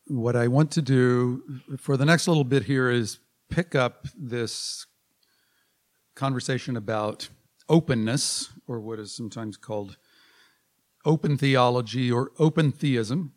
what I want to do for the next little bit here is pick up this conversation about openness, or what is sometimes called open theology or open theism.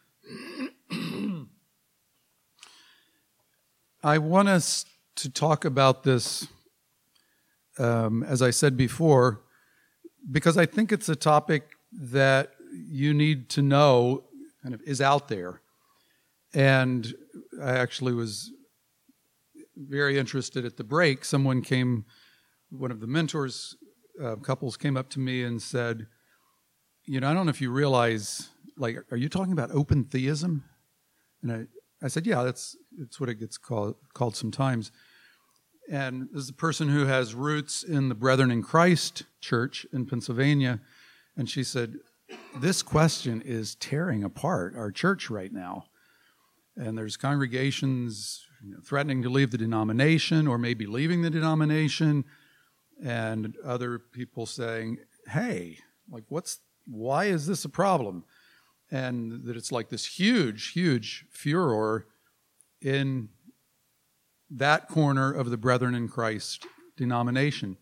I want us to talk about this, as I said before, because I think it's a topic that you need to know kind of is out there. And I actually was very interested at the break. Someone came, one of the mentors, couples came up to me and said, I don't know if you realize, are you talking about open theism? And I said, yeah, that's what it gets called sometimes. And this is a person who has roots in the Brethren in Christ church in Pennsylvania. And she said, this question is tearing apart our church right now. And there's congregations threatening to leave the denomination or maybe leaving the denomination, and other people saying, hey, why is this a problem? And that it's like this huge, huge furor in that corner of the Brethren in Christ denomination.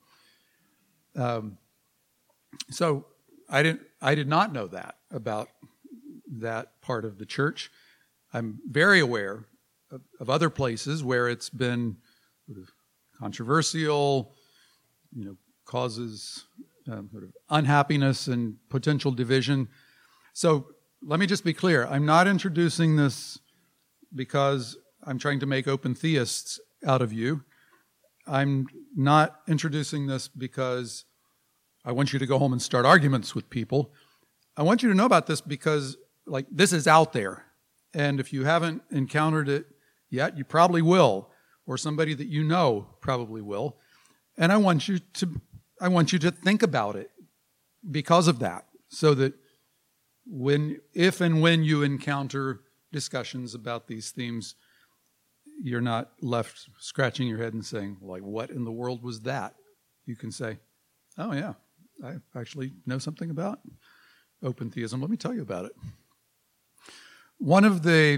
So I did not know that about that part of the church. I'm very aware of other places where it's been sort of controversial, causes sort of unhappiness and potential division. So let me just be clear. I'm not introducing this because I'm trying to make open theists out of you. I'm not introducing this because I want you to go home and start arguments with people. I want you to know about this because, this is out there. And if you haven't encountered it yet, you probably will, or somebody that you know probably will. And I want you to think about it because of that, so that if and when you encounter discussions about these themes, you're not left scratching your head and saying, what in the world was that? You can say, oh yeah, I actually know something about open theism. Let me tell you about it. One of the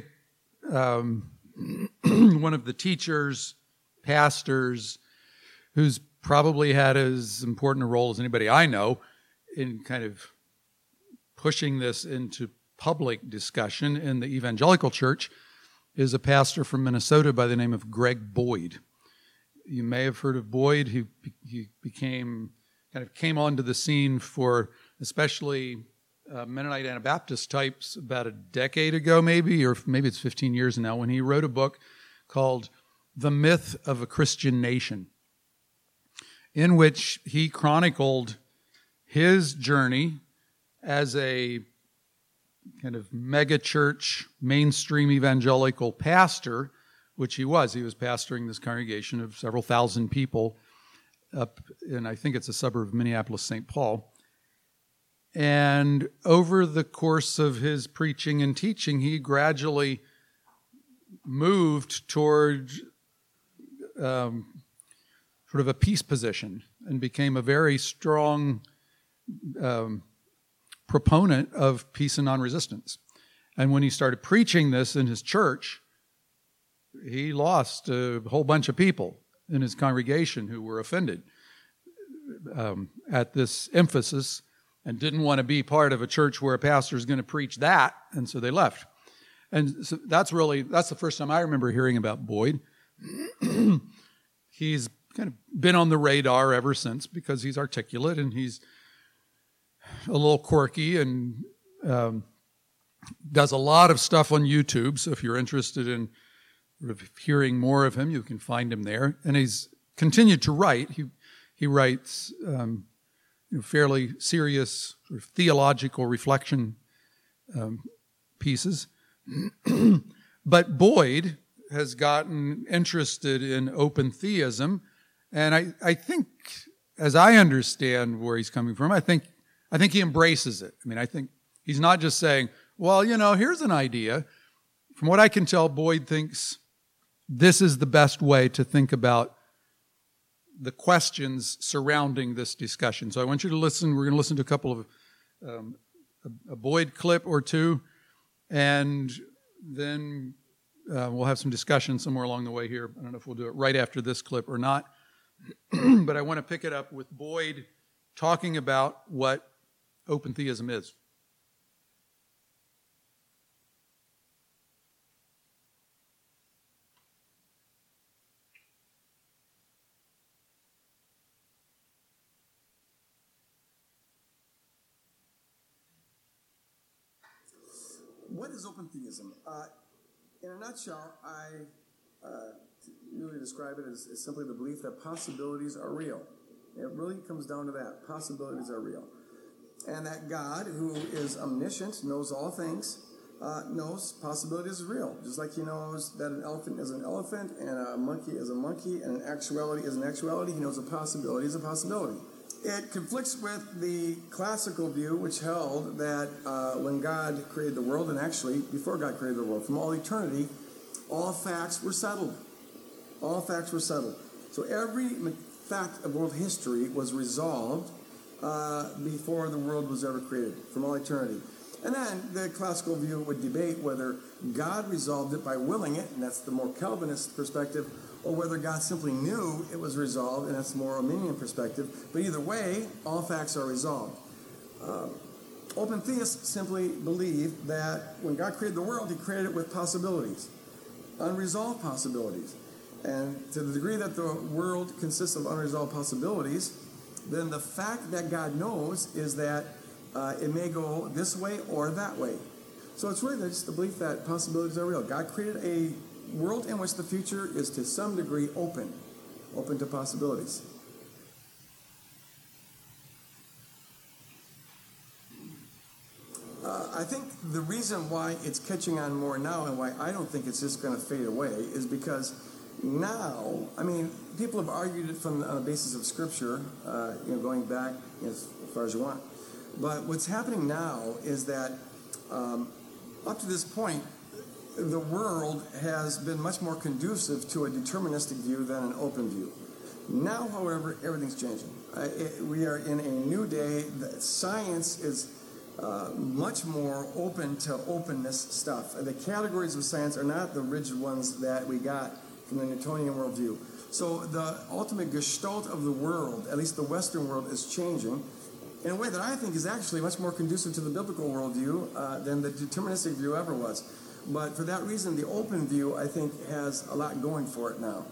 teachers, pastors, who's probably had as important a role as anybody I know in kind of pushing this into public discussion in the evangelical church, is a pastor from Minnesota by the name of Greg Boyd. You may have heard of Boyd. He came onto the scene for especially Mennonite Anabaptist types about a decade ago, maybe it's 15 years now, when he wrote a book called The Myth of a Christian Nation, in which he chronicled his journey as a kind of mega church, mainstream evangelical pastor, which he was. He was pastoring this congregation of several thousand people up in, I think it's a suburb of Minneapolis, St. Paul. And over the course of his preaching and teaching, he gradually moved toward sort of a peace position and became a very strong proponent of peace and non-resistance. And when he started preaching this in his church, he lost a whole bunch of people in his congregation who were offended at this emphasis and didn't want to be part of a church where a pastor is going to preach that, and so they left. And so that's the first time I remember hearing about Boyd. He's kind of been on the radar ever since because he's articulate and he's a little quirky and does a lot of stuff on YouTube. So if you're interested in sort of hearing more of him, you can find him there. And he's continued to write. He writes fairly serious sort of theological reflection pieces. But Boyd has gotten interested in open theism, and I think, as I understand where he's coming from, I think he embraces it. I think he's not just saying, well, here's an idea. From what I can tell, Boyd thinks this is the best way to think about the questions surrounding this discussion. So I want you to listen. We're going to listen to a couple of a Boyd clip or two, and then we'll have some discussion somewhere along the way here. I don't know if we'll do it right after this clip or not. But I want to pick it up with Boyd talking about what open theism is. What is open theism? In a nutshell, I really describe it as simply the belief that possibilities are real. It really comes down to that. Possibilities are real. And that God, who is omniscient, knows all things, knows possibilities are real. Just like he knows that an elephant is an elephant and a monkey is a monkey and an actuality is an actuality, he knows a possibility is a possibility. It conflicts with the classical view, which held that when God created the world, and actually before God created the world, from all eternity, all facts were settled. All facts were settled. So every fact of world history was resolved before the world was ever created, from all eternity. And then the classical view would debate whether God resolved it by willing it, and that's the more Calvinist perspective, or whether God simply knew it was resolved, and that's the more Arminian perspective. But either way, all facts are resolved. Open theists simply believe that when God created the world, he created it with possibilities, unresolved possibilities. And to the degree that the world consists of unresolved possibilities, then the fact that God knows is that it may go this way or that way. So it's really just the belief that possibilities are real. God created a world in which the future is to some degree open to possibilities. I think the reason why it's catching on more now and why I don't think it's just going to fade away is because now, I mean, people have argued it on the basis of Scripture, going back as far as you want. But what's happening now is that up to this point, the world has been much more conducive to a deterministic view than an open view. Now, however, everything's changing. We are in a new day. Science is much more open to openness stuff. The categories of science are not the rigid ones that we got from the Newtonian worldview. So the ultimate gestalt of the world, at least the Western world, is changing in a way that I think is actually much more conducive to the biblical worldview than the deterministic view ever was. But for that reason, the open view, I think, has a lot going for it now.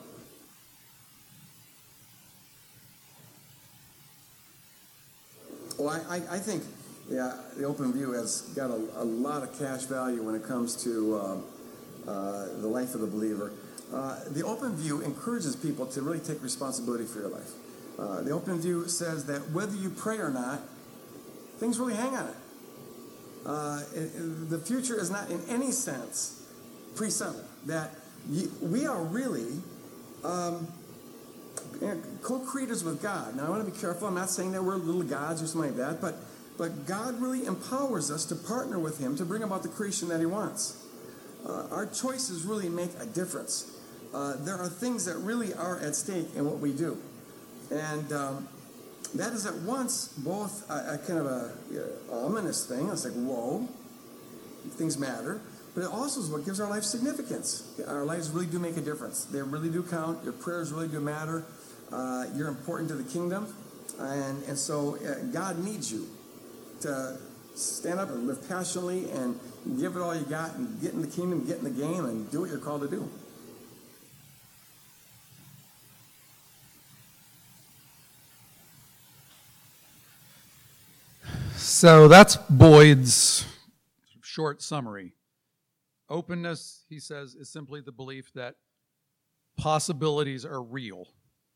Well, I think, the open view has got a lot of cash value when it comes to the life of the believer. The open view encourages people to really take responsibility for your life. The open view says that whether you pray or not, things really hang on it. The future is not in any sense pre-settled. That we are really co-creators with God. Now, I want to be careful. I'm not saying that we're little gods or something like that, but God really empowers us to partner with him to bring about the creation that he wants. Our choices really make a difference. There are things that really are at stake in what we do. And that is at once both a kind of a ominous thing. It's like, whoa, things matter. But it also is what gives our life significance. Our lives really do make a difference. They really do count. Your prayers really do matter. You're important to the kingdom. And so God needs you to stand up and live passionately and give it all you got and get in the kingdom, get in the game, and do what you're called to do. So that's Boyd's short summary. Openness, he says, is simply the belief that possibilities are real.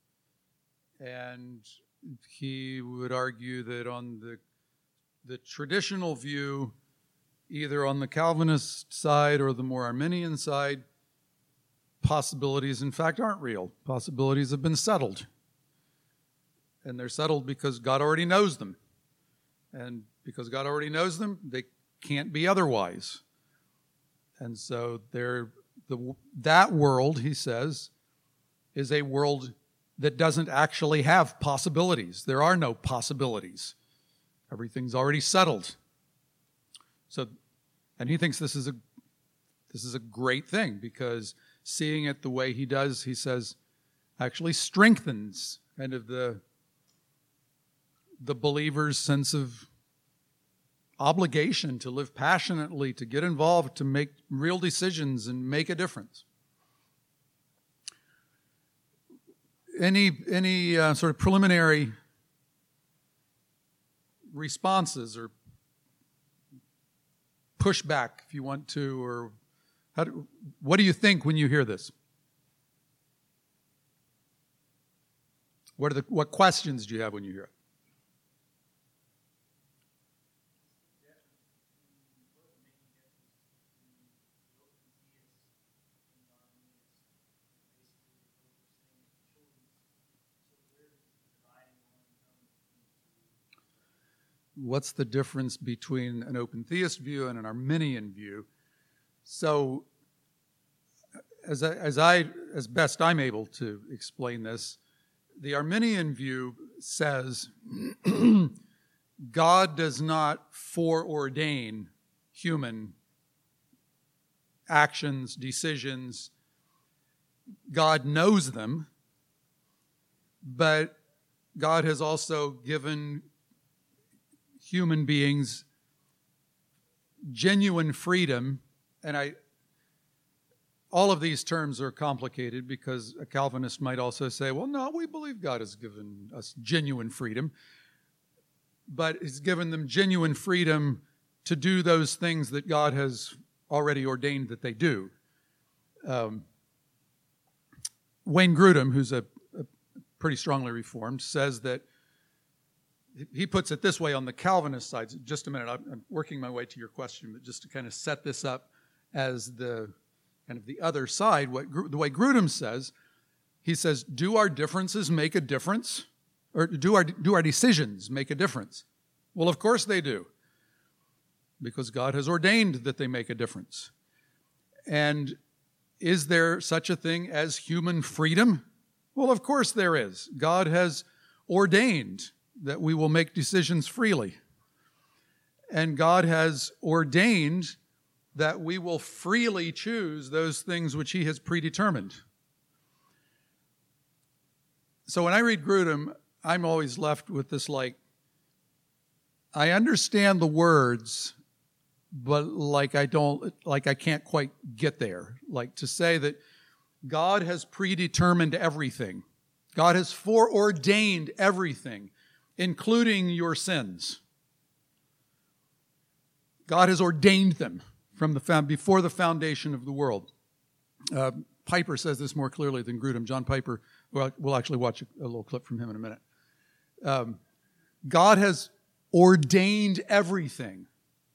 And he would argue that on the traditional view, either on the Calvinist side or the more Arminian side, possibilities, in fact, aren't real. Possibilities have been settled. And they're settled because God already knows them. And because God already knows them, they can't be otherwise. And so that world, he says, is a world that doesn't actually have possibilities. There are no possibilities. Everything's already settled. So, and he thinks this is This is a great thing because seeing it the way he does, he says, actually strengthens kind of the believer's sense of obligation to live passionately, to get involved, to make real decisions and make a difference. Any sort of preliminary responses or pushback, if you want to, or what do you think when you hear this? What questions do you have when you hear it? What's the difference between an open theist view and an Arminian view? So, as best I'm able to explain this, the Arminian view says God does not foreordain human actions, decisions. God knows them, but God has also given human beings genuine freedom, and all of these terms are complicated because a Calvinist might also say, well, no, we believe God has given us genuine freedom, but he's given them genuine freedom to do those things that God has already ordained that they do. Wayne Grudem, who's a pretty strongly reformed, says that he puts it this way on the Calvinist side. Just a minute, I'm working my way to your question, but just to kind of set this up as the kind of the other side, the way Grudem says, he says, do our differences make a difference? Or do our decisions make a difference? Well, of course they do, because God has ordained that they make a difference. And is there such a thing as human freedom? Well, of course there is. God has ordained that we will make decisions freely. And God has ordained that we will freely choose those things which he has predetermined. So when I read Grudem, I'm always left with this I understand the words, but I can't quite get there. Like to say that God has predetermined everything. God has foreordained everything, including your sins. God has ordained them from before the foundation of the world. Piper says this more clearly than Grudem. John Piper, we'll actually watch a little clip from him in a minute. God has ordained everything.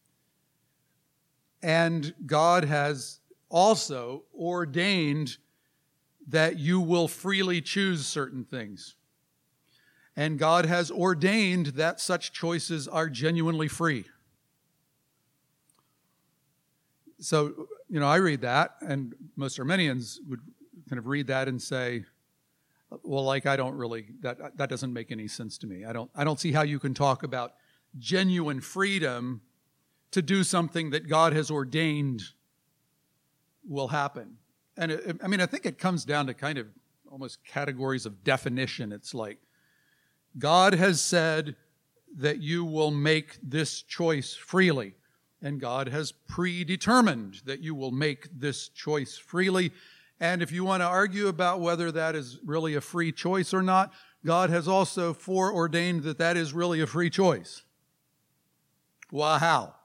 And God has also ordained that you will freely choose certain things. And God has ordained that such choices are genuinely free. So, I read that, and most Arminians would kind of read that and say, well, I don't really, that doesn't make any sense to me. I don't see how you can talk about genuine freedom to do something that God has ordained will happen. And I think it comes down to kind of almost categories of definition. It's like, God has said that you will make this choice freely, and God has predetermined that you will make this choice freely. And if you want to argue about whether that is really a free choice or not, God has also foreordained that that is really a free choice. Well, how?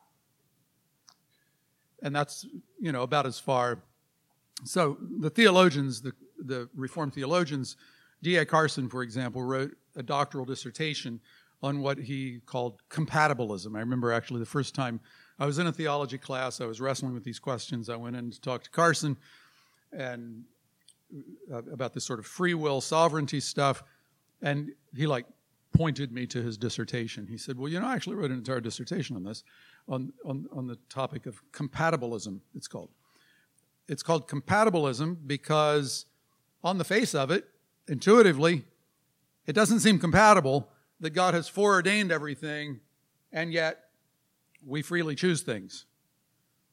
And that's, about as far. So the theologians, the Reformed theologians, D.A. Carson, for example, wrote a doctoral dissertation on what he called compatibilism. I remember actually the first time I was in a theology class, I was wrestling with these questions. I went in to talk to Carson and about this sort of free will sovereignty stuff, and he pointed me to his dissertation. He said, well, I actually wrote an entire dissertation on this, on the topic of compatibilism, it's called. It's called compatibilism because on the face of it, intuitively, it doesn't seem compatible that God has foreordained everything, and yet we freely choose things.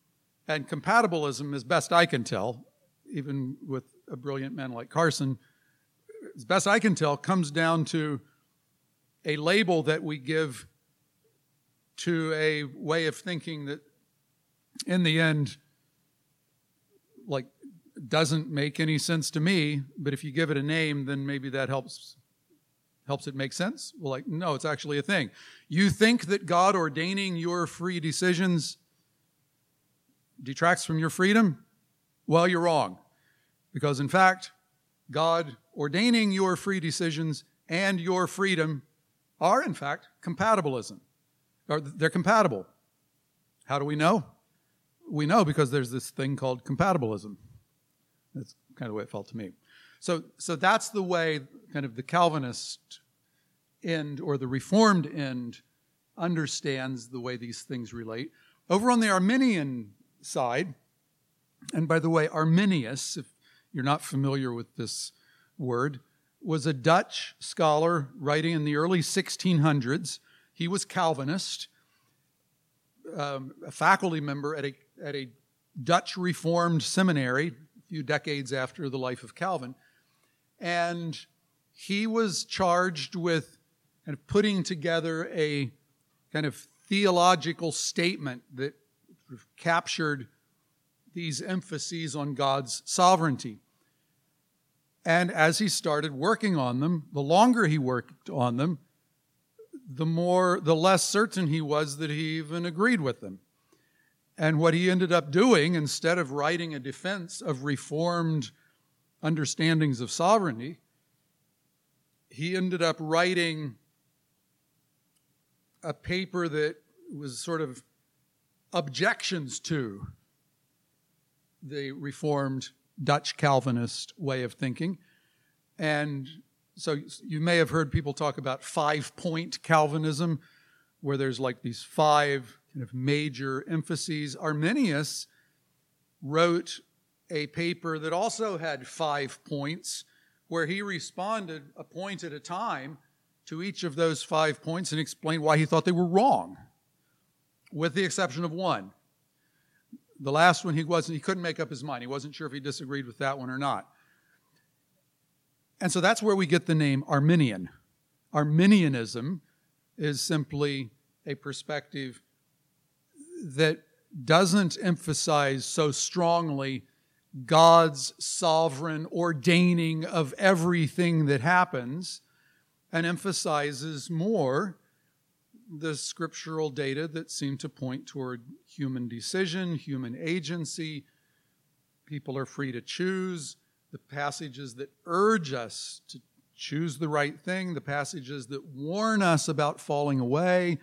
And compatibilism, as best I can tell, even with a brilliant man like Carson, as best I can tell, comes down to a label that we give to a way of thinking that in the end, like, doesn't make any sense to me, but if you give it a name, then maybe that helps it make sense. Well, like, no, it's actually a thing. You think that God ordaining your free decisions detracts from your freedom? Well, you're wrong. Because in fact, God ordaining your free decisions and your freedom are in fact compatibilism. Or they're compatible. How do we know? We know because there's this thing called compatibilism. That's kind of the way it felt to me. So that's the way kind of the Calvinist end or the Reformed end understands the way these things relate. Over on the Arminian side, and by the way, Arminius, if you're not familiar with this word, was a Dutch scholar writing in the early 1600s. He was Calvinist, a faculty member at a Dutch Reformed seminary a few decades after the life of Calvin. And he was charged with kind of putting together a kind of theological statement that captured these emphases on God's sovereignty. And as he started working on them, the longer he worked on them, the less certain he was that he even agreed with them. And what he ended up doing, instead of writing a defense of Reformed understandings of sovereignty, he ended up writing a paper that was sort of objections to the Reformed Dutch Calvinist way of thinking. And so you may have heard people talk about 5-point Calvinism, where there's like these 5 kind of major emphases. Arminius wrote a paper that also had 5 points, where he responded a point at a time to each of those 5 points and explained why he thought they were wrong, with the exception of one. The last one, he couldn't make up his mind. He wasn't sure if he disagreed with that one or not. And so that's where we get the name Arminian. Arminianism is simply a perspective that doesn't emphasize so strongly God's sovereign ordaining of everything that happens, and emphasizes more the scriptural data that seem to point toward human decision, human agency. People are free to choose. The passages that urge us to choose the right thing, the passages that warn us about falling away.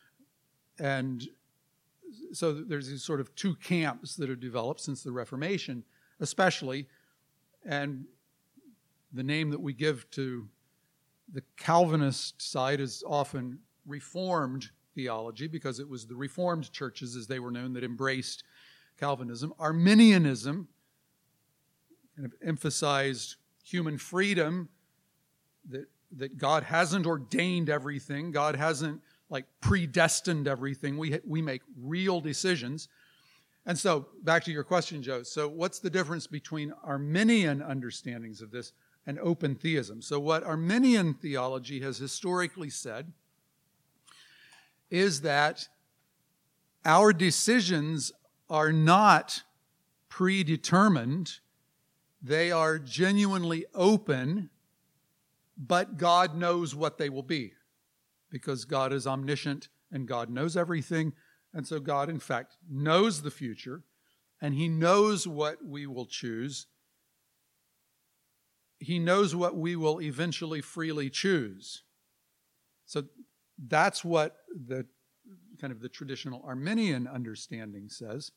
And so there's these sort of 2 camps that have developed since the Reformation, especially. And the name that we give to the Calvinist side is often Reformed theology, because it was the Reformed churches, as they were known, that embraced Calvinism. Arminianism kind of emphasized human freedom, that God hasn't ordained everything. God hasn't like predestined everything. We make real decisions. And so back to your question, Joe. So what's the difference between Arminian understandings of this and open theism? So what Arminian theology has historically said is that our decisions are not predetermined. They are genuinely open, but God knows what they will be, because God is omniscient and God knows everything. And so God, in fact, knows the future, and He knows what we will choose. He knows what we will eventually freely choose. So that's what the kind of the traditional Arminian understanding says.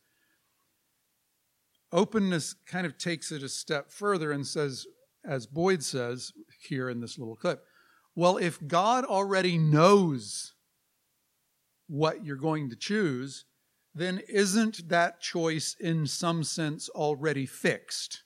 Openness kind of takes it a step further and says, as Boyd says here in this little clip, well, if God already knows what you're going to choose, then isn't that choice in some sense already fixed?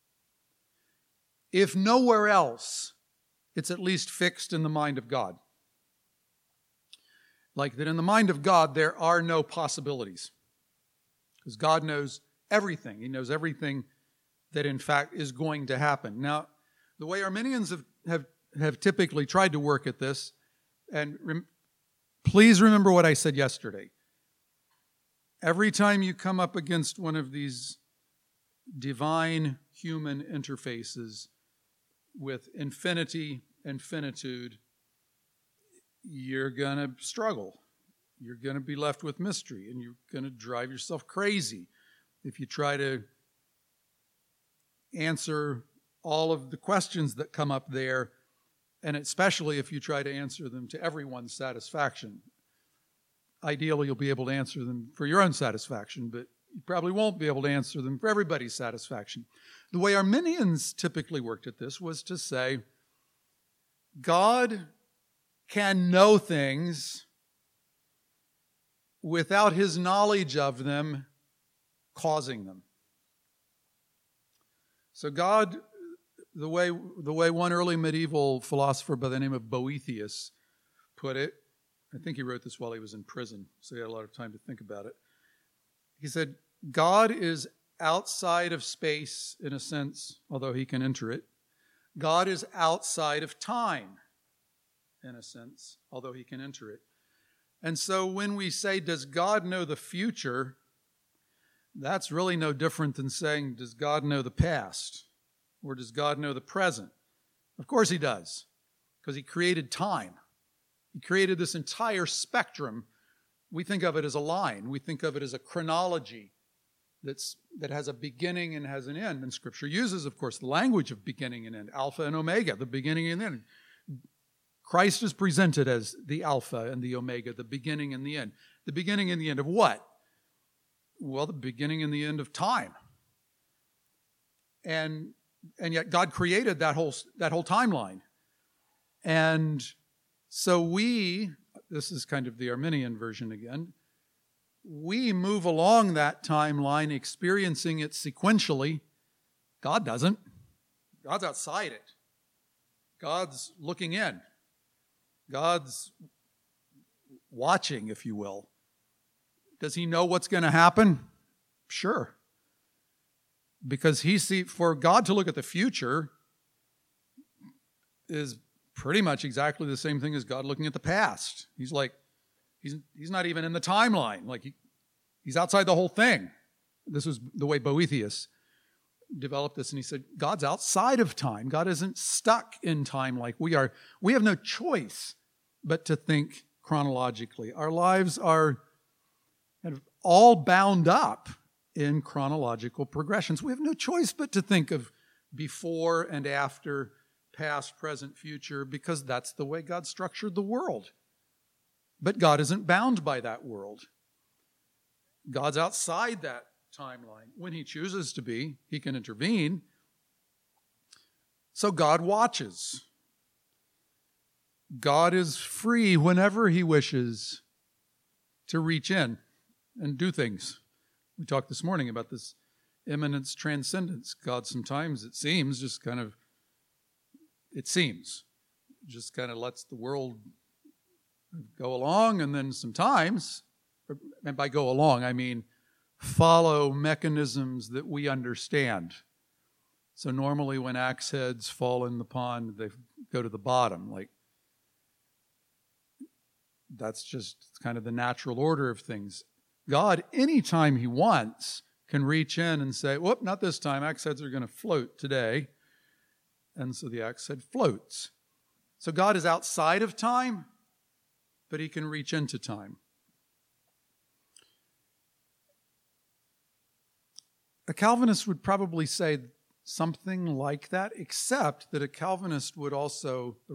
If nowhere else, it's at least fixed in the mind of God. Like that in the mind of God, there are no possibilities. because God knows everything. He knows everything that in fact is going to happen. Now, the way Arminians have typically tried to work at this, and please remember what I said yesterday. Every time you come up against one of these divine human interfaces with infinity and finitude, you're going to struggle. You're going to be left with mystery, and you're going to drive yourself crazy if you try to answer all of the questions that come up there, and especially if you try to answer them to everyone's satisfaction. Ideally, you'll be able to answer them for your own satisfaction, but you probably won't be able to answer them for everybody's satisfaction. The way Arminians typically worked at this was to say, God can know things without his knowledge of them causing them. So God, the way one early medieval philosopher by the name of Boethius put it, I think he wrote this while he was in prison, so he had a lot of time to think about it. He said, God is outside of space in a sense, although he can enter it. God is outside of time in a sense, although he can enter it. And so when we say, does God know the future? That's really no different than saying, does God know the past? Or does God know the present? Of course he does, because he created time. He created this entire spectrum. We think of it as a line. We think of it as a chronology that has a beginning and has an end. And Scripture uses, of course, the language of beginning and end, Alpha and Omega, the beginning and end. Christ is presented as the Alpha and the Omega, the beginning and the end. The beginning and the end of what? Well, the beginning and the end of time. And yet God created that whole timeline. And so this is kind of the Arminian version again, we move along that timeline experiencing it sequentially. God doesn't. God's outside it. God's looking in. God's watching, if you will. Does he know what's going to happen? Sure. Because for God to look at the future is pretty much exactly the same thing as God looking at the past. He's not even in the timeline. Like he's outside the whole thing. This was the way Boethius developed this, and he said, God's outside of time. God isn't stuck in time like we are. We have no choice but to think chronologically. Our lives are kind of all bound up in chronological progressions. We have no choice but to think of before and after, past, present, future, because that's the way God structured the world. But God isn't bound by that world. God's outside that timeline. When he chooses to be, he can intervene. So God watches. God is free whenever he wishes to reach in and do things. We talked this morning about this immanence transcendence. God sometimes, it seems, just kind of lets the world go along, and then sometimes, and by go along, I mean follow mechanisms that we understand. So normally when axe heads fall in the pond, they go to the bottom. Like, that's just kind of the natural order of things. God, anytime he wants, can reach in and say, whoop, not this time. Axe heads are going to float today. And so the axe head floats. So God is outside of time, but he can reach into time. A Calvinist would probably say something like that, except that a Calvinist would also, the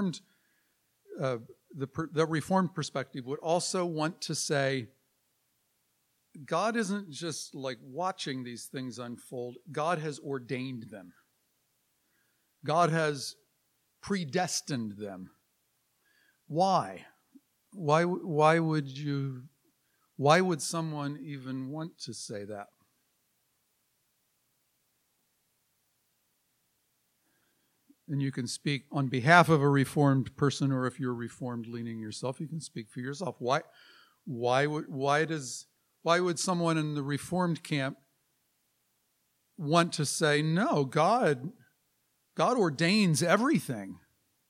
Reformed perspective would also want to say, God isn't just like watching these things unfold. God has ordained them. God has predestined them. Why? Why would someone even want to say that? And you can speak on behalf of a Reformed person, or if you're Reformed leaning yourself, you can speak for yourself. Why Why would someone in the Reformed camp want to say, no, God ordains everything?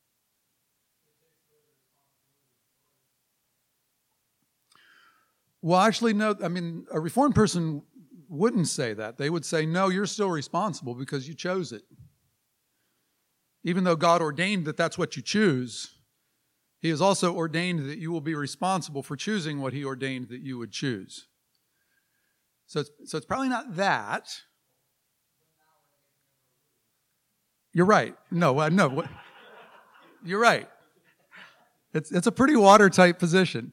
Well, actually, no. I mean, a Reformed person wouldn't say that. They would say, no, you're still responsible because you chose it. Even though God ordained that that's what you choose, He has also ordained that you will be responsible for choosing what He ordained that you would choose. So it's probably not that. You're right. No. You're right. It's a pretty watertight position.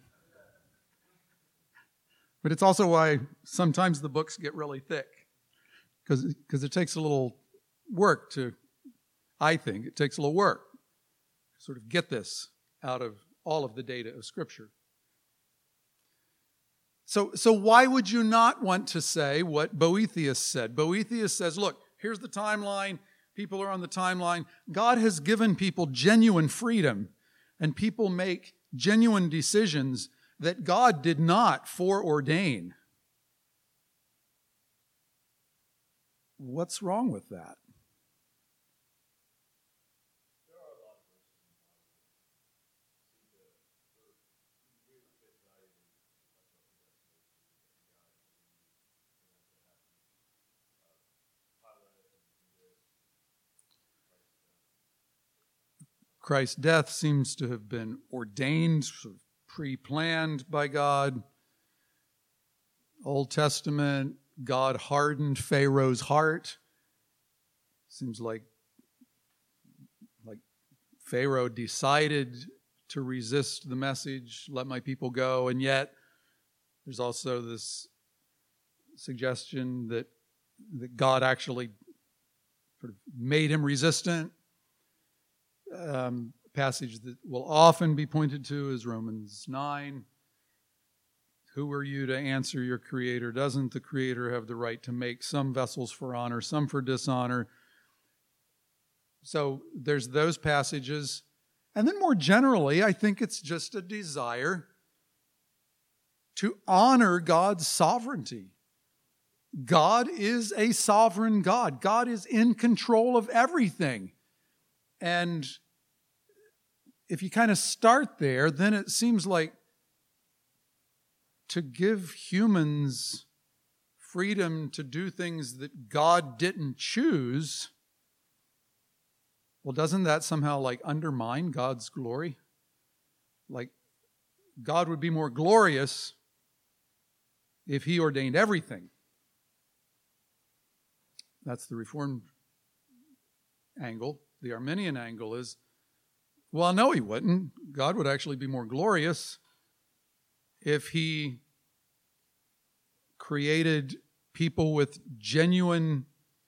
But it's also why sometimes the books get really thick. Because it takes a little work I think it takes a little work to sort of get this out of all of the data of Scripture. So why would you not want to say what Boethius said? Boethius says, look, here's the timeline. People are on the timeline. God has given people genuine freedom, and people make genuine decisions that God did not foreordain. What's wrong with that? Christ's death seems to have been ordained, sort of pre-planned by God. Old Testament, God hardened Pharaoh's heart. Seems like Pharaoh decided to resist the message, let my people go, and yet there's also this suggestion that God actually sort of made him resistant. Passage that will often be pointed to is Romans 9. Who are you to answer your Creator? Doesn't the Creator have the right to make some vessels for honor, some for dishonor? So there's those passages. And then more generally, I think it's just a desire to honor God's sovereignty. God is a sovereign God. God is in control of everything. And if you kind of start there, then it seems like to give humans freedom to do things that God didn't choose, well, doesn't that somehow undermine God's glory? God would be more glorious if He ordained everything. That's the Reformed angle. The Arminian angle is, well, no, He wouldn't. God would actually be more glorious if He created people with genuine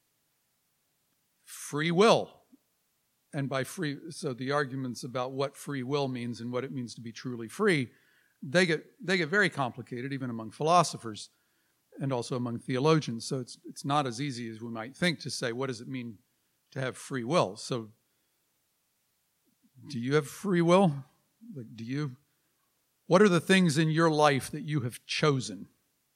free will. And by free, so the arguments about what free will means and what it means to be truly free, they get very complicated, even among philosophers and also among theologians. So it's not as easy as we might think to say, what does it mean to have free will? So do you have free will? What are the things in your life that you have chosen?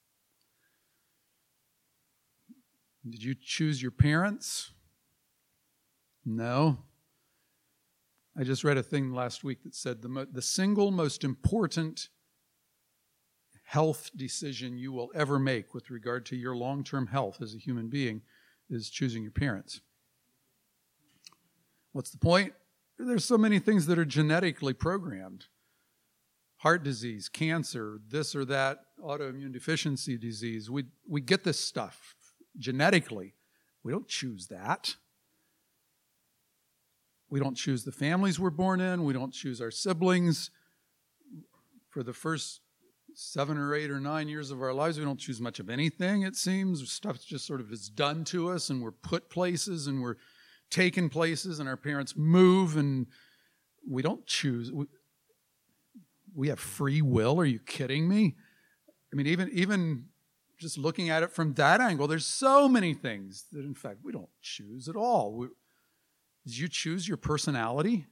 Did you choose your parents? No. I just read a thing last week that said the single most important health decision you will ever make with regard to your long-term health as a human being is choosing your parents. What's the point? There's so many things that are genetically programmed. Heart disease, cancer, this or that, autoimmune deficiency disease. We get this stuff genetically. We don't choose that. We don't choose the families we're born in. We don't choose our siblings. For the first 7 or 8 or 9 years of our lives, we don't choose much of anything, it seems. Stuff just sort of is done to us, and we're put places, and we're taken places, and our parents move, and we don't choose. We have free will. Are you kidding me? I mean, even just looking at it from that angle, there's so many things that, in fact, we don't choose at all. Did you choose your personality?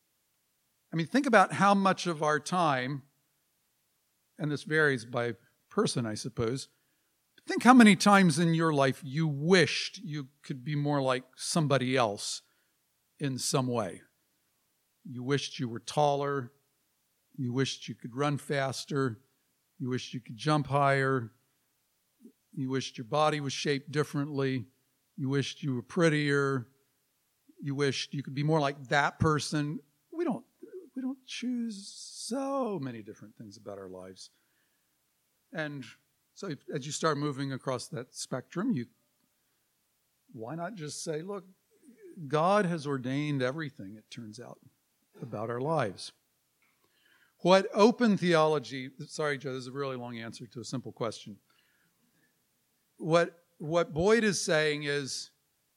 I mean, think about how much of our time, and this varies by person, I suppose. Think how many times in your life you wished you could be more like somebody else in some way. You wished you were taller. You wished you could run faster. You wished you could jump higher. You wished your body was shaped differently. You wished you were prettier. You wished you could be more like that person. We don't choose so many different things about our lives. And so as you start moving across that spectrum, why not just say, look, God has ordained everything, it turns out, about our lives. What open theology, sorry, Joe, this is a really long answer to a simple question. What Boyd is saying is,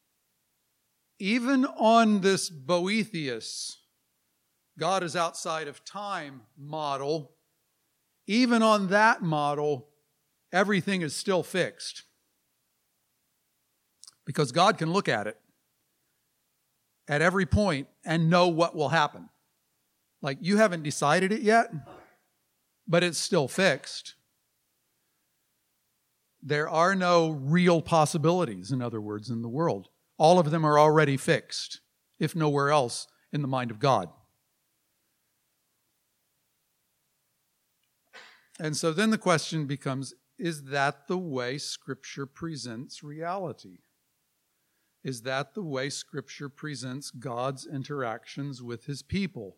even on this Boethius, God is outside of time model, even on that model, everything is still fixed. Because God can look at it at every point and know what will happen. Like, you haven't decided it yet, but it's still fixed. There are no real possibilities, in other words, in the world. All of them are already fixed, if nowhere else, in the mind of God. And so then the question becomes, is that the way Scripture presents reality? Is that the way Scripture presents God's interactions with His people?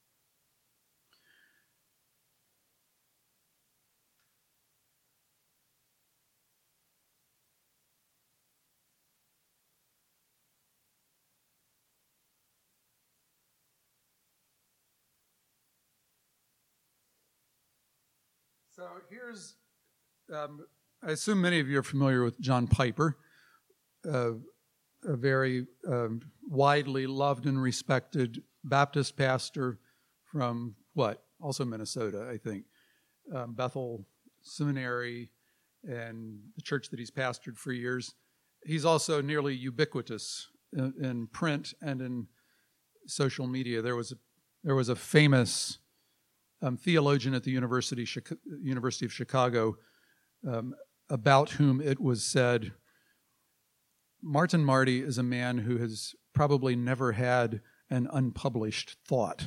So here's, I assume many of you are familiar with John Piper, a very widely loved and respected Baptist pastor from also Minnesota, I think. Bethel Seminary and the church that he's pastored for years. He's also nearly ubiquitous in print and in social media. There was a famous theologian at the University of Chicago about whom it was said, Martin Marty is a man who has probably never had an unpublished thought.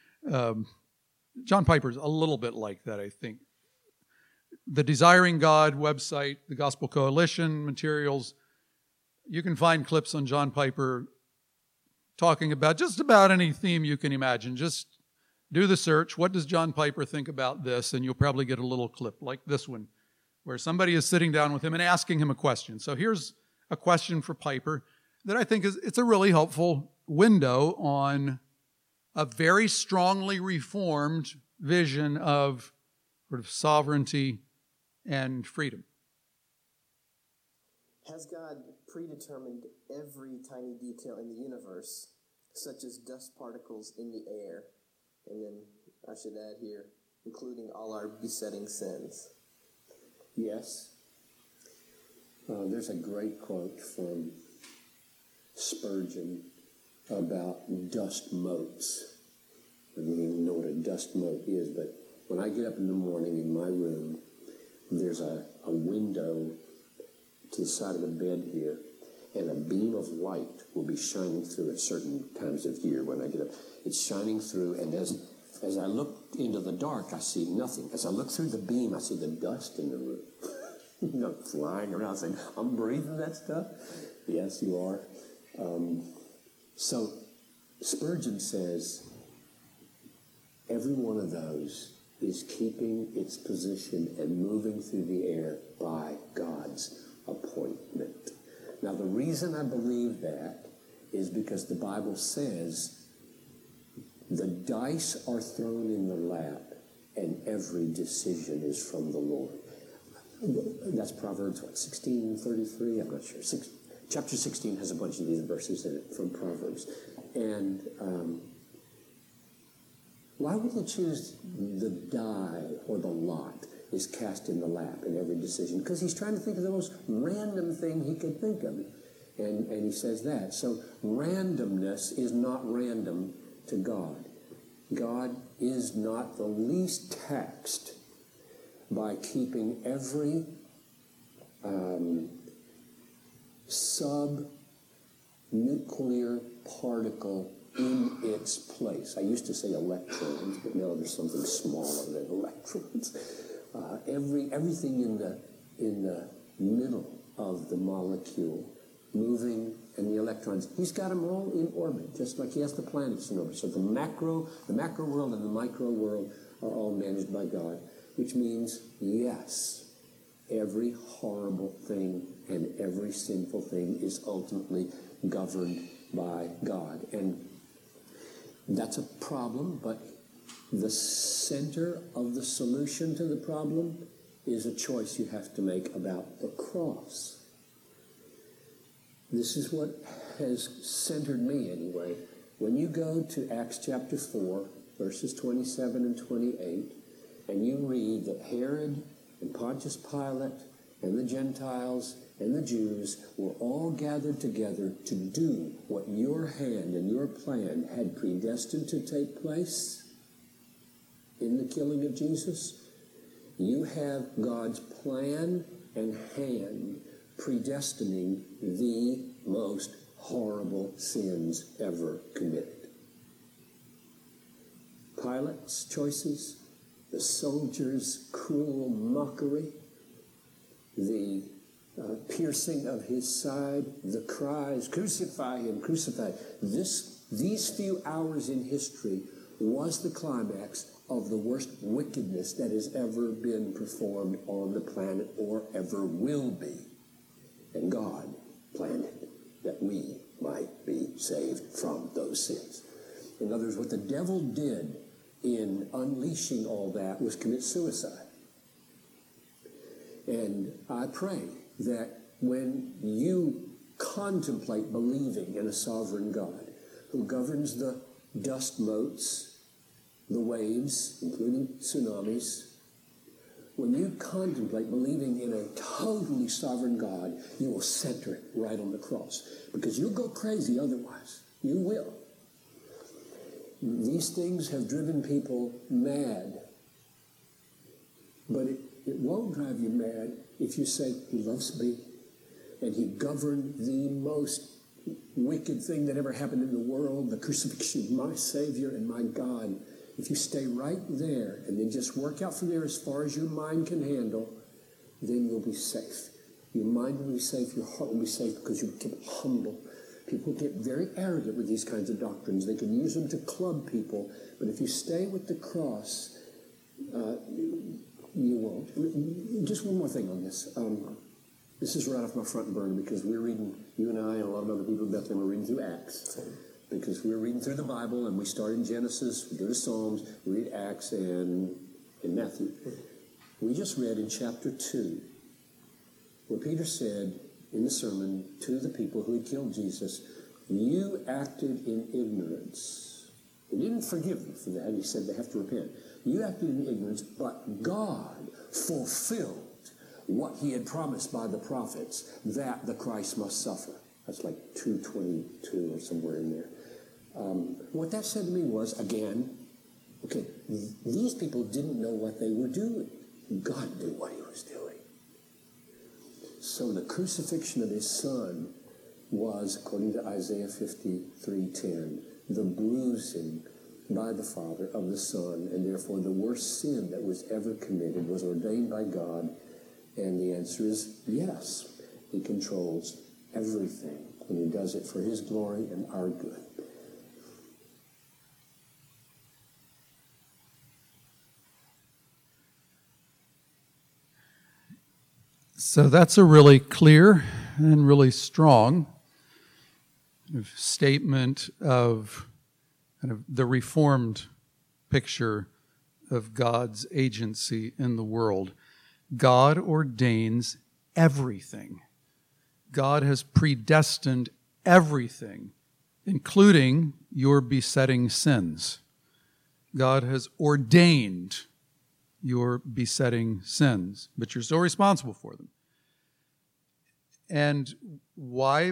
John Piper's a little bit like that, I think. The Desiring God website, the Gospel Coalition materials, you can find clips on John Piper talking about just about any theme you can imagine. Just do the search. What does John Piper think about this? And you'll probably get a little clip like this one, where somebody is sitting down with him and asking him a question. So here's a question for Piper that I think it's a really helpful window on a very strongly reformed vision of sort of sovereignty and freedom. Has God predetermined every tiny detail in the universe, such as dust particles in the air? And then I should add here, including all our besetting sins. Yes. There's a great quote from Spurgeon about dust motes. I don't even know what a dust mote is, but when I get up in the morning in my room, there's a window to the side of the bed here, and a beam of light will be shining through at certain times of year when I get up. It's shining through, and as I look into the dark, I see nothing. As I look through the beam, I see the dust in the room. Flying around saying, I'm breathing that stuff. Yes, you are. So Spurgeon says, every one of those is keeping its position and moving through the air by God's appointment. Now, the reason I believe that is because the Bible says the dice are thrown in the lap and every decision is from the Lord. That's Proverbs, 16:33? I'm not sure. Chapter 16 has a bunch of these verses in it from Proverbs. And why would he choose the die or the lot is cast in the lap in every decision? Because he's trying to think of the most random thing he could think of. And he says that. So randomness is not random to God. God is not the least taxed by keeping every sub-nuclear particle in its place. I used to say electrons, but now there's something smaller than electrons. Everything in the middle of the molecule moving, and the electrons, he's got them all in orbit, just like he has the planets in orbit. So the macro world and the micro world are all managed by God, which means, yes, every horrible thing and every sinful thing is ultimately governed by God. And that's a problem, but the center of the solution to the problem is a choice you have to make about the cross. This is what has centered me anyway. When you go to Acts chapter 4, verses 27 and 28, and you read that Herod and Pontius Pilate and the Gentiles and the Jews were all gathered together to do what your hand and your plan had predestined to take place in the killing of Jesus, you have God's plan and hand predestining the most horrible sins ever committed. Pilate's choices, the soldiers' cruel mockery, the piercing of his side, the cries, crucify him, crucify. These few hours in history was the climax of the worst wickedness that has ever been performed on the planet or ever will be. And God planned it, that we might be saved from those sins. In other words, what the devil did in unleashing all that was commit suicide. And I pray that when you contemplate believing in a sovereign God who governs the dust motes, the waves, including tsunamis, when you contemplate believing in a totally sovereign God, you will center it right on the cross. Because you'll go crazy otherwise. You will. These things have driven people mad. But it won't drive you mad if you say, he loves me, and he governed the most wicked thing that ever happened in the world, the crucifixion of my Savior and my God. If you stay right there and then just work out from there as far as your mind can handle, then you'll be safe. Your mind will be safe, your heart will be safe, because you get humble. People get very arrogant with these kinds of doctrines. They can use them to club people, but if you stay with the cross, you won't. Just one more thing on this. This is right off my front burner, because we're reading, you and I and a lot of other people in Bethlehem are reading through Acts. Because we're reading through the Bible, and we start in Genesis, we go to Psalms, we read Acts and Matthew. We just read in chapter 2, where Peter said in the sermon to the people who had killed Jesus, you acted in ignorance. He didn't forgive them for that. He said they have to repent. You acted in ignorance, but God fulfilled what he had promised by the prophets, that the Christ must suffer. That's like 2:22 or somewhere in there. What that said to me was, again, okay, these people didn't know what they were doing. God knew what he was doing. So the crucifixion of his son was, according to Isaiah 53:10, the bruising by the Father of the Son, and therefore the worst sin that was ever committed was ordained by God. And the answer is yes. He controls everything, and he does it for his glory and our good. So that's a really clear and really strong statement of kind of the Reformed picture of God's agency in the world. God ordains everything. God has predestined everything, including your besetting sins. God has ordained your besetting sins, but you're still responsible for them. And why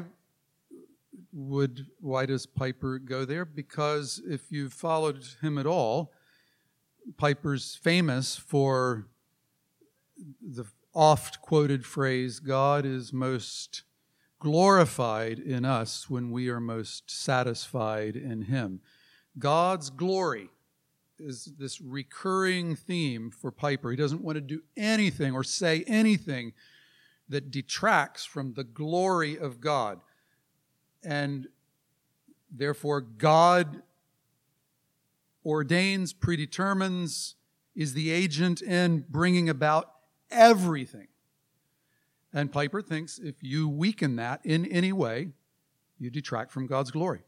does Piper go there? Because if you've followed him at all, Piper's famous for the oft-quoted phrase, God is most glorified in us when we are most satisfied in Him. God's glory is this recurring theme for Piper. He doesn't want to do anything or say anything that detracts from the glory of God. And therefore, God ordains, predetermines, is the agent in bringing about everything. And Piper thinks if you weaken that in any way, you detract from God's glory.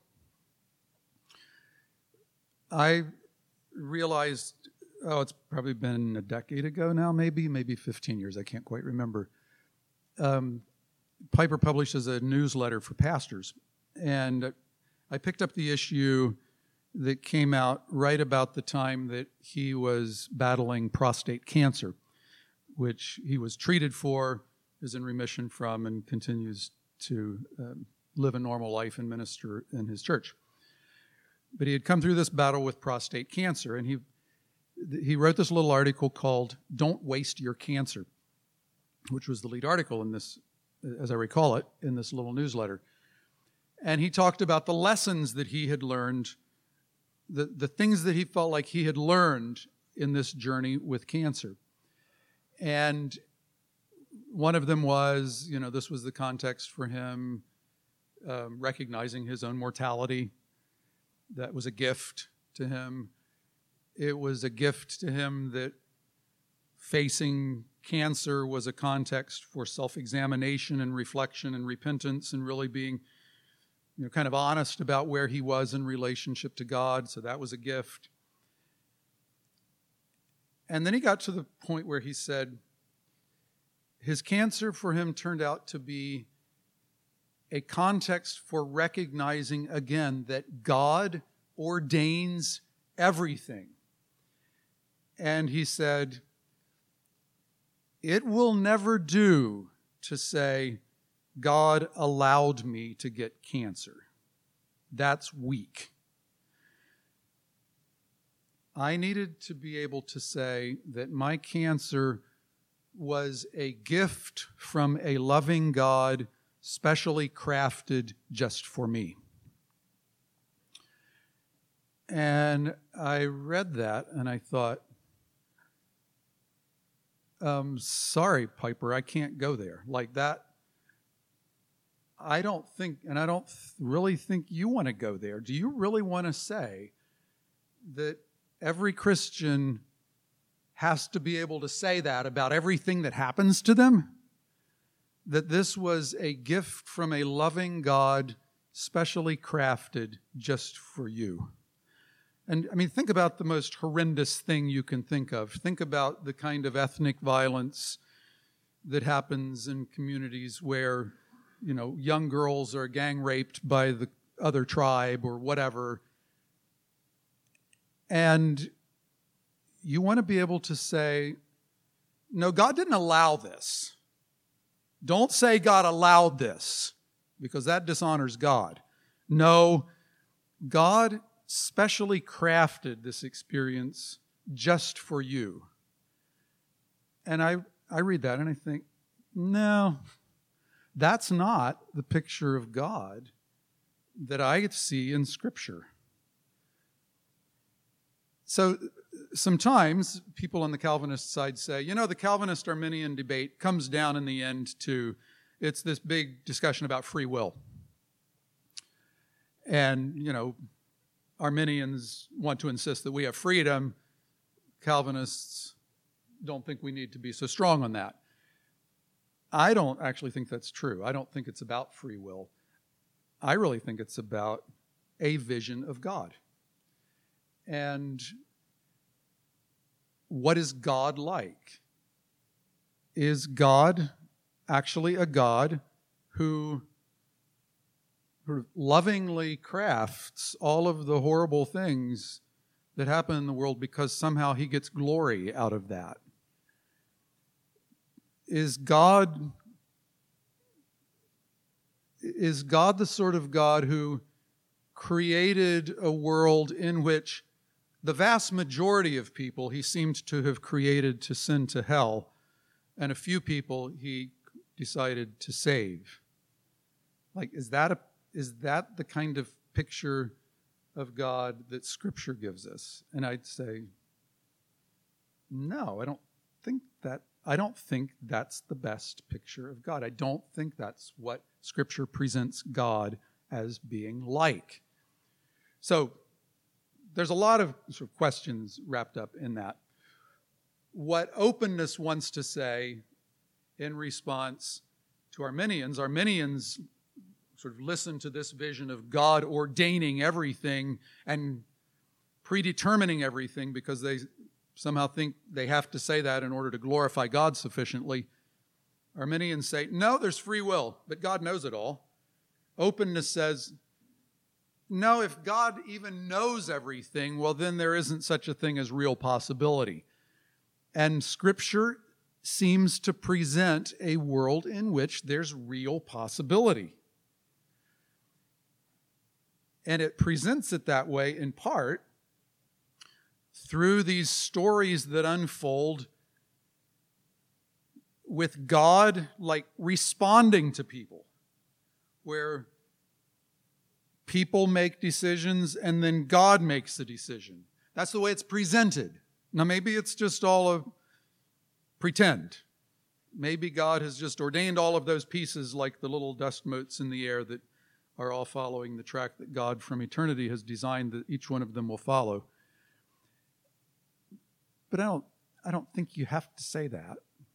I realized, it's probably been a decade ago now, maybe 15 years, I can't quite remember. Piper publishes a newsletter for pastors, and I picked up the issue that came out right about the time that he was battling prostate cancer, which he was treated for, is in remission from, and continues to live a normal life and minister in his church. But he had come through this battle with prostate cancer, and he wrote this little article called "Don't Waste Your Cancer," which was the lead article in this, as I recall it, in this little newsletter. And he talked about the lessons that he had learned, the things that he felt like he had learned in this journey with cancer. And one of them was, this was the context for him recognizing his own mortality. That was a gift to him. It was a gift to him that facing cancer was a context for self-examination and reflection and repentance and really being, kind of honest about where he was in relationship to God. So that was a gift. And then he got to the point where he said his cancer for him turned out to be a context for recognizing again that God ordains everything. And he said, it will never do to say, God allowed me to get cancer. That's weak. I needed to be able to say that my cancer was a gift from a loving God, specially crafted just for me. And I read that and I thought, sorry, Piper, I can't go there. Like that, I don't think, and I don't really think you want to go there. Do you really want to say that every Christian has to be able to say that about everything that happens to them? That this was a gift from a loving God, specially crafted just for you. And think about the most horrendous thing you can think of. Think about the kind of ethnic violence that happens in communities where, young girls are gang raped by the other tribe or whatever. And you want to be able to say, no, God didn't allow this. Don't say God allowed this, because that dishonors God. No, God specially crafted this experience just for you. And I read that and I think, no, that's not the picture of God that I see in Scripture. So sometimes people on the Calvinist side say, the Calvinist-Arminian debate comes down in the end to, it's this big discussion about free will. And, Arminians want to insist that we have freedom. Calvinists don't think we need to be so strong on that. I don't actually think that's true. I don't think it's about free will. I really think it's about a vision of God. And what is God like? Is God actually a God who lovingly crafts all of the horrible things that happen in the world because somehow he gets glory out of that? Is God the sort of God who created a world in which the vast majority of people he seemed to have created to send to hell, and a few people he decided to save. Like, is that the kind of picture of God that Scripture gives us? And I'd say, no, I don't think that's the best picture of God. I don't think that's what Scripture presents God as being like. So there's a lot of sort of questions wrapped up in that. What openness wants to say in response to Arminians sort of listen to this vision of God ordaining everything and predetermining everything because they somehow think they have to say that in order to glorify God sufficiently. Arminians say, no, there's free will, but God knows it all. Openness says, no, if God even knows everything, well, then there isn't such a thing as real possibility. And Scripture seems to present a world in which there's real possibility. And it presents it that way in part through these stories that unfold with God like responding to people, where people make decisions and then God makes a decision. That's the way it's presented. Now maybe it's just all a pretend. Maybe God has just ordained all of those pieces like the little dust motes in the air that are all following the track that God from eternity has designed that each one of them will follow. But I don't think you have to say that.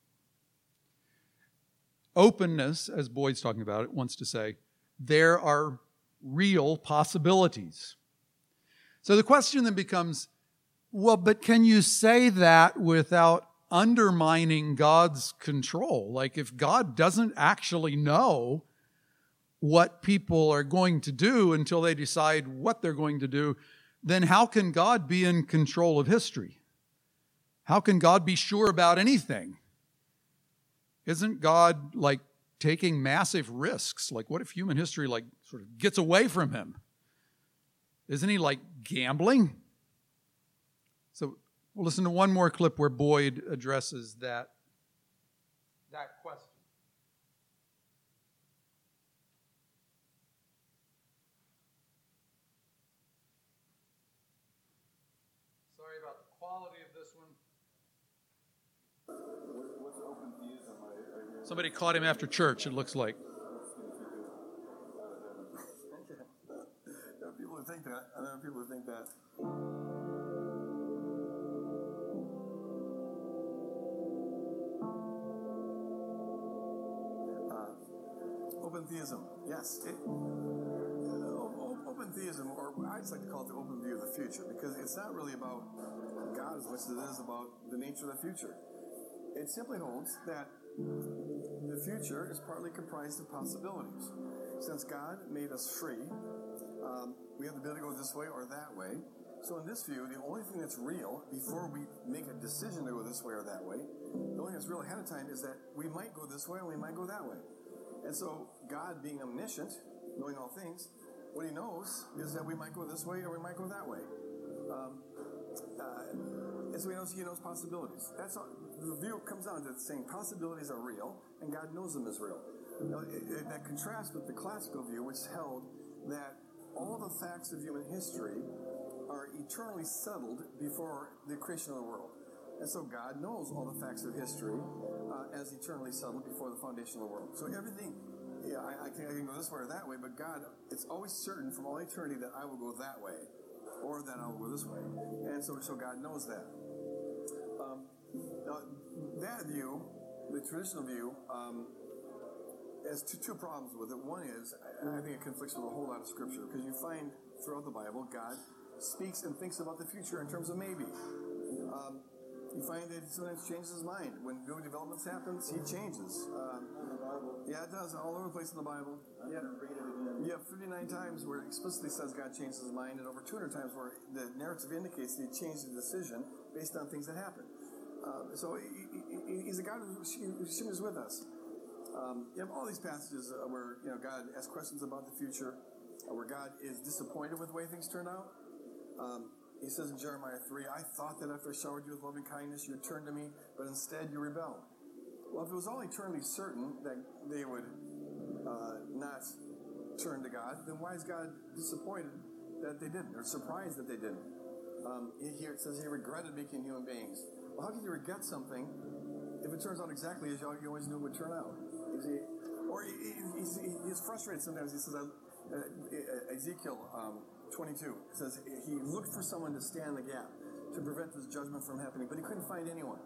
Openness, as Boyd's talking about it, wants to say, there are real possibilities. So the question then becomes, well, but can you say that without undermining God's control? Like, if God doesn't actually know what people are going to do until they decide what they're going to do, then how can God be in control of history? How can God be sure about anything? Isn't God like taking massive risks? Like, what if human history like sort of gets away from him? Isn't he like gambling? So we'll listen to one more clip where Boyd addresses that question. Sorry about the quality of this one. What's open theism? Somebody caught him after church, it looks like. There are people who think that, and there are people who think that. Open theism, yes. Open theism, or I just like to call it the open view of the future, because it's not really about God as much as it is about the nature of the future. It simply holds that the future is partly comprised of possibilities. Since God made us free, we have the ability to go this way or that way. So in this view, the only thing that's real before we make a decision to go this way or that way, the only thing that's real ahead of time is that we might go this way or we might go that way. And so God, being omniscient, knowing all things, what he knows is that we might go this way or we might go that way. And so he knows possibilities. That's all. The view comes down to saying possibilities are real, and God knows them as real. Now, that contrasts with the classical view, which held that all the facts of human history are eternally settled before the creation of the world. And so God knows all the facts of history as eternally settled before the foundation of the world. So everything, I can go this way or that way, but God, it's always certain from all eternity that I will go that way, or that I will go this way. And so God knows that. Now, that view, the traditional view, has two problems with it. One is, I think it conflicts with a whole lot of Scripture, because you find throughout the Bible, God speaks and thinks about the future in terms of maybe. You find that he sometimes changes his mind. When new developments happen, he changes. Yeah, it does. All over the place in the Bible. Yeah, 59 times where it explicitly says God changes his mind, and over 200 times where the narrative indicates that he changed the decision based on things that happened. So he's a God who is with us. You have all these passages where God asks questions about the future, where God is disappointed with the way things turn out. He says in Jeremiah 3, I thought that after I showered you with loving kindness, you would turn to me, but instead you rebelled. Well, if it was all eternally certain that they would not turn to God, then why is God disappointed that they didn't, or surprised that they didn't? Here it says he regretted making human beings. Well, how can you regret something if it turns out exactly as you always knew it would turn out? He's frustrated sometimes. He says, Ezekiel 22 says he looked for someone to stand in the gap to prevent this judgment from happening, but he couldn't find anyone.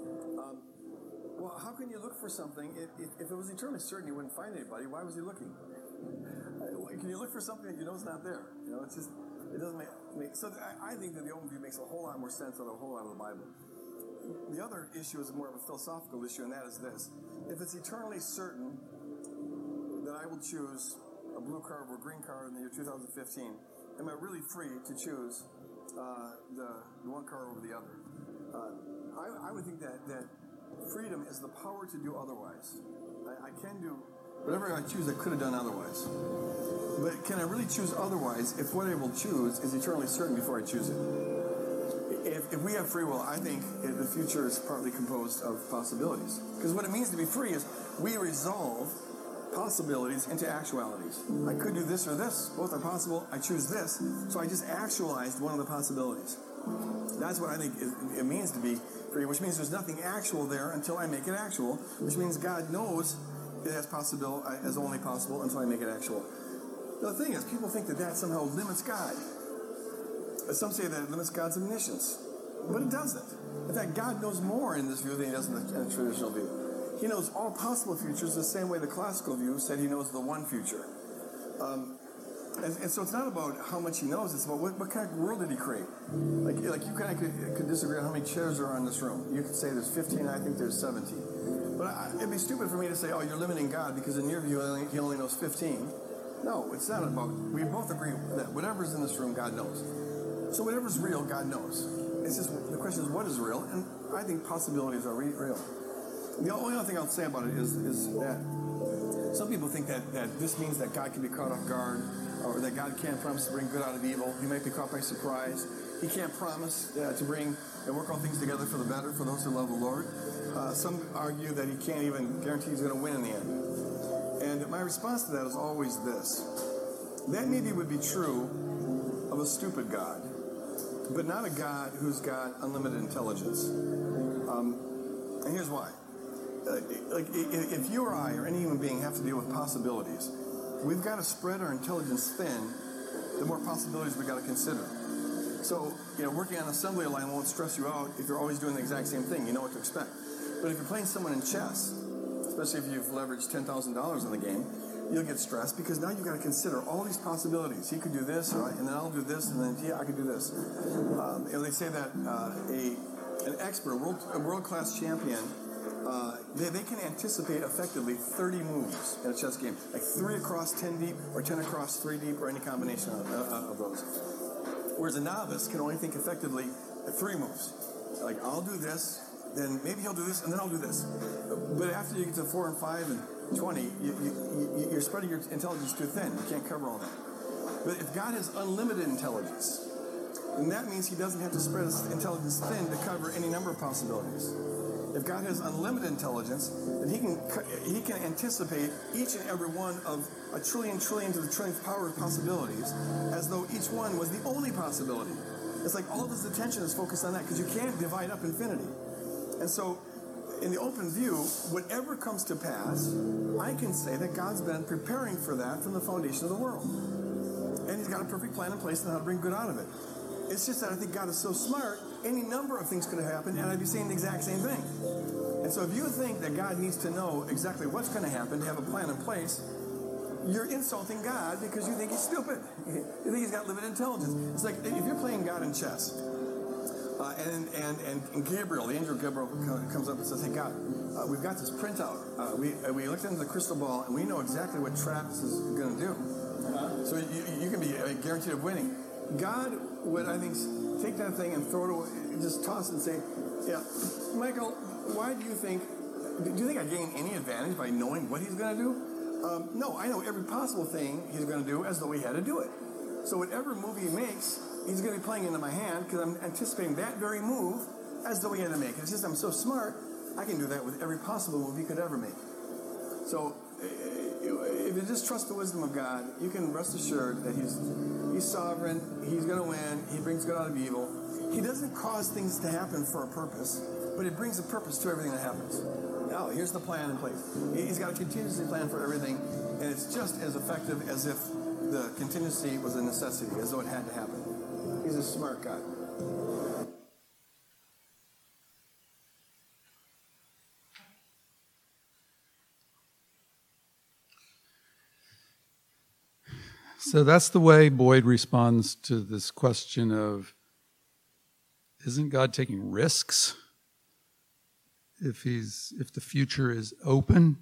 Well, how can you look for something if it was eternally certain he wouldn't find anybody? Why was he looking? Can you look for something that you know is not there? You know, it's just, it doesn't make so. I think that the open view makes a whole lot more sense out of a whole lot of the Bible. The other issue is more of a philosophical issue, and that is this: if it's eternally certain that I will choose a blue car over a green car in the year 2015, am I really free to choose the one car over the other? I would think that freedom is the power to do otherwise. I can do whatever I choose I could have done otherwise. But can I really choose otherwise if what I will choose is eternally certain before I choose it? If we have free will, I think the future is partly composed of possibilities. Because what it means to be free is we resolve possibilities into actualities. I could do this or this. Both are possible. I choose this. So I just actualized one of the possibilities. That's what I think it means to be free, which means there's nothing actual there until I make it actual, which means God knows it as possible, as only possible until I make it actual. The thing is, people think that somehow limits God. Some say that it limits God's omniscience, but it doesn't. In fact, God knows more in this view than he does in the traditional view. He knows all possible futures the same way the classical view said he knows the one future. And so it's not about how much he knows, it's about what kind of world did he create. Like you kind of could disagree on how many chairs there are in this room. You could say there's 15, I think there's 17. But it'd be stupid for me to say, oh, you're limiting God because in your view he only knows 15. No, it's not about, we both agree that whatever's in this room, God knows. So whatever's real, God knows. It's just, the question is what is real? And I think possibilities are real. The only other thing I'll say about it is that some people think that this means that God can be caught off guard, or that God can't promise to bring good out of evil. He might be caught by surprise. He can't promise to bring and work all things together for the better for those who love the Lord. Some argue that he can't even guarantee he's going to win in the end. And my response to that is always this. That maybe would be true of a stupid God, but not a God who's got unlimited intelligence. And here's why. If you or I or any human being have to deal with possibilities, we've got to spread our intelligence thin, the more possibilities we've got to consider. So, working on an assembly line won't stress you out if you're always doing the exact same thing. You know what to expect. But if you're playing someone in chess, especially if you've leveraged $10,000 in the game, you'll get stressed because now you've got to consider all these possibilities. He could do this, right? And then I'll do this, and then I could do this. They say that an expert, a world-class champion, they can anticipate effectively 30 moves in a chess game, like 3 across 10 deep, or 10 across 3 deep, or any combination of those. Whereas a novice can only think effectively 3 moves. Like, I'll do this, then maybe he'll do this, and then I'll do this. But after you get to 4 and 5 and 20, you're spreading your intelligence too thin. You can't cover all that. But if God has unlimited intelligence, then that means he doesn't have to spread his intelligence thin to cover any number of possibilities. If God has unlimited intelligence, then he can anticipate each and every one of a trillion to the trillionth power of possibilities as though each one was the only possibility. It's like all of his attention is focused on that because you can't divide up infinity. And so in the open view, whatever comes to pass, I can say that God's been preparing for that from the foundation of the world. And he's got a perfect plan in place on how to bring good out of it. It's just that I think God is so smart, any number of things could have happened, and I'd be saying the exact same thing. And so if you think that God needs to know exactly what's going to happen to have a plan in place, you're insulting God because you think he's stupid. You think he's got limited intelligence. It's like if you're playing God in chess, and Gabriel, the angel Gabriel, comes up and says, hey, God, we've got this printout. We looked into the crystal ball, and we know exactly what Travis is going to do. So you can be guaranteed of winning. God would, I think, take that thing and throw it away, just toss it and say, yeah, Michael, why do you think I gain any advantage by knowing what he's going to do? No, I know every possible thing he's going to do as though he had to do it. So whatever move he makes, he's going to be playing into my hand because I'm anticipating that very move as though he had to make it. It's just I'm so smart I can do that with every possible move he could ever make. So if you just trust the wisdom of God, you can rest assured that he's sovereign, he's going to win, he brings good out of evil. He doesn't cause things to happen for a purpose, but it brings a purpose to everything that happens. Now, here's the plan in place. He's got a contingency plan for everything, and it's just as effective as if the contingency was a necessity, as though it had to happen. He's a smart God. So that's the way Boyd responds to this question of, isn't God taking risks if the future is open?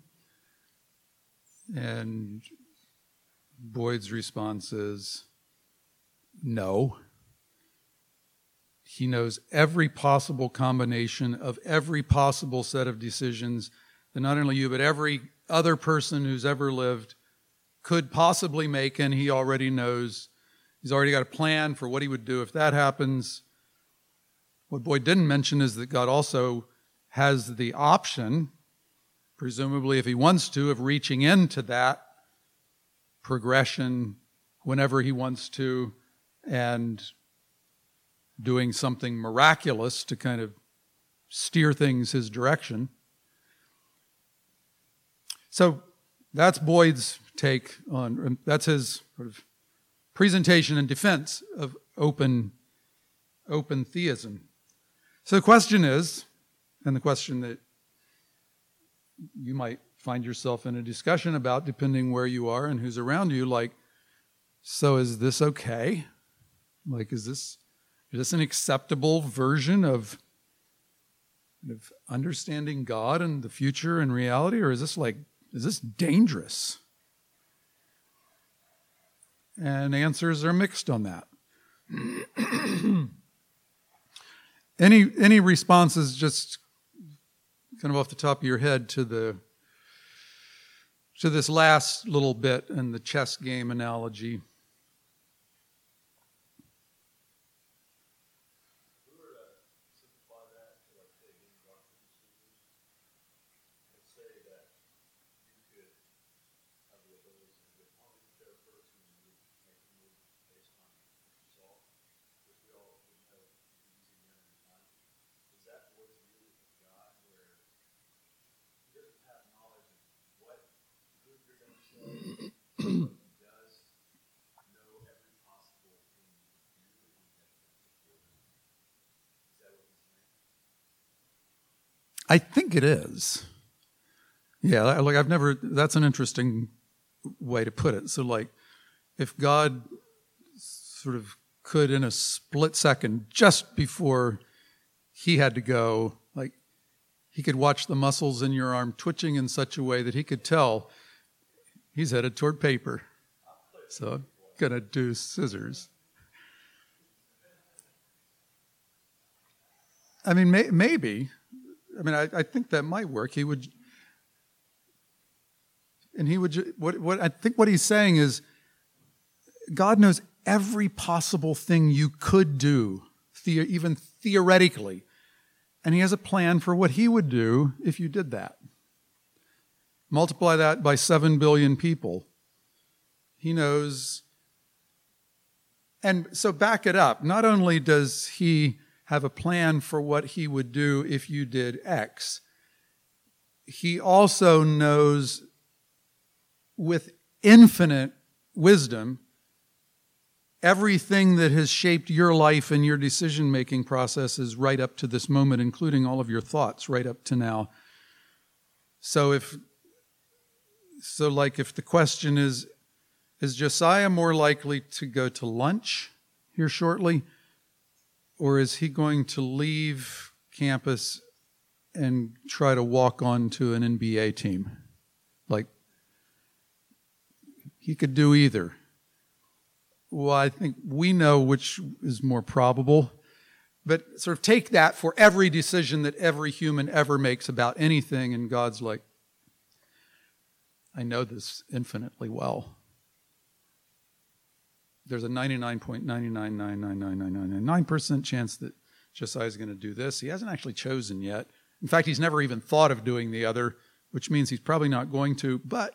And Boyd's response is no. He knows every possible combination of every possible set of decisions that not only you, but every other person who's ever lived could possibly make, and he already knows. He's already got a plan for what he would do if that happens. What Boyd didn't mention is that God also has the option, presumably if he wants to, of reaching into that progression whenever he wants to and doing something miraculous to kind of steer things his direction. So that's Boyd's take on, that's his sort of presentation and defense of open theism. So the question is, and the question that you might find yourself in a discussion about, depending where you are and who's around you, like, so is this okay? Like, is this an acceptable version of understanding God and the future and reality, or is this dangerous? And answers are mixed on that. Any responses just kind of off the top of your head to this last little bit in the chess game analogy? I think it is. Yeah, like that's an interesting way to put it. So like, if God sort of could in a split second, just before he had to go, like he could watch the muscles in your arm twitching in such a way that he could tell he's headed toward paper. So I'm going to do scissors. I mean, maybe. I mean, I think that might work. He would, what I think what he's saying is, God knows every possible thing you could do, even theoretically, and he has a plan for what he would do if you did that. Multiply that by 7 billion people. He knows. And so back it up. Not only does he have a plan for what he would do if you did X, he also knows with infinite wisdom everything that has shaped your life and your decision-making processes right up to this moment, including all of your thoughts right up to now. So if the question is Josiah more likely to go to lunch here shortly, or is he going to leave campus and try to walk on to an NBA team? Like, he could do either. Well, I think we know which is more probable, but sort of take that for every decision that every human ever makes about anything, and God's like, I know this infinitely well. There's a 99.9999999% chance that Josiah is going to do this. He hasn't actually chosen yet, In fact, he's never even thought of doing the other, which means he's probably not going to, but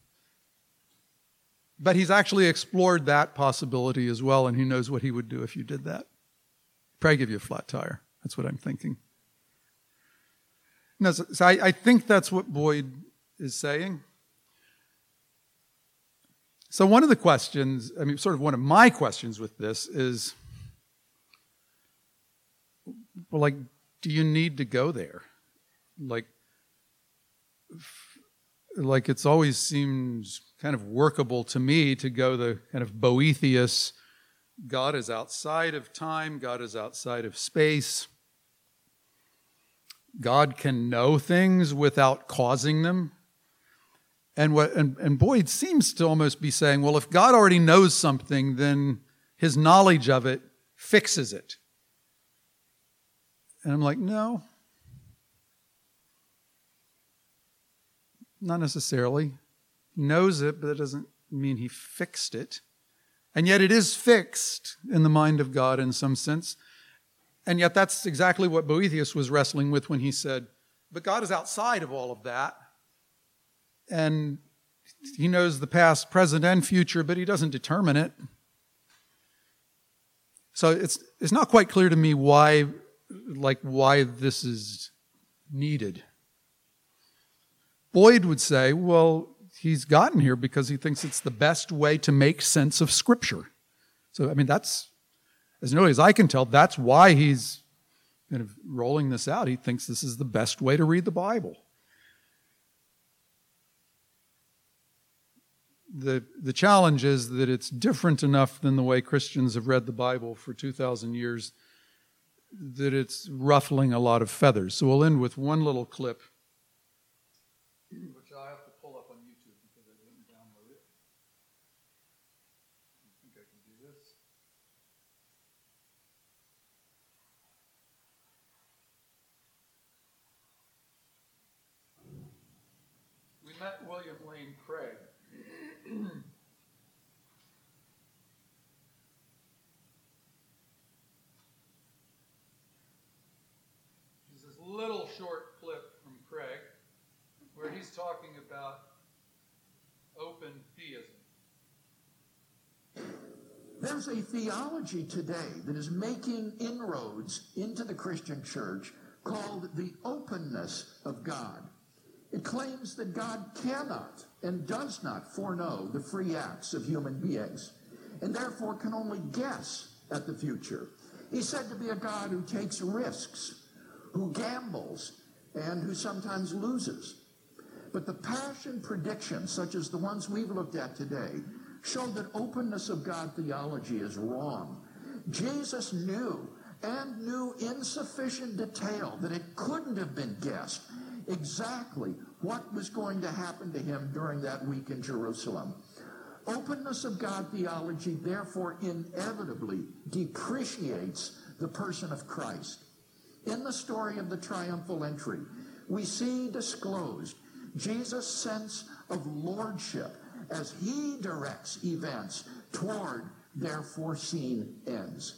he's actually explored that possibility as well, and who knows what he would do if you did that. Probably give you a flat tire. That's what I'm thinking. No, so I think that's what Boyd is saying. So one of the questions, sort of one of my questions with this is, well, like, do you need to go there? Like it's always seems kind of workable to me to go the kind of Boethius, God is outside of time, God is outside of space. God can know things without causing them. And Boyd seems to almost be saying, well, if God already knows something, then his knowledge of it fixes it. And I'm like, no, not necessarily. He knows it, but that doesn't mean he fixed it. And yet it is fixed in the mind of God in some sense. And yet that's exactly what Boethius was wrestling with when he said, but God is outside of all of that. And he knows the past, present, and future, but he doesn't determine it. So it's not quite clear to me why this is needed. Boyd would say, well, he's gotten here because he thinks it's the best way to make sense of Scripture. So, that's, as nearly as I can tell, that's why he's kind of rolling this out. He thinks this is the best way to read the Bible. The challenge is that it's different enough than the way Christians have read the Bible for 2,000 years that it's ruffling a lot of feathers. So we'll end with one little clip, which I have to pull up on YouTube because I didn't download it. I think I can do this. We met William Lane Craig. There's this little short clip from Craig where he's talking about open theism. There's a theology today that is making inroads into the Christian church called the openness of God. It claims that God cannot and does not foreknow the free acts of human beings, and therefore can only guess at the future. He's said to be a God who takes risks, who gambles, and who sometimes loses. But the passion predictions, such as the ones we've looked at today, show that openness of God theology is wrong. Jesus knew, and knew in sufficient detail, that it couldn't have been guessed exactly what was going to happen to him during that week in Jerusalem. Openness of God theology, therefore, inevitably depreciates the person of Christ. In the story of the triumphal entry, we see disclosed Jesus' sense of lordship as he directs events toward their foreseen ends.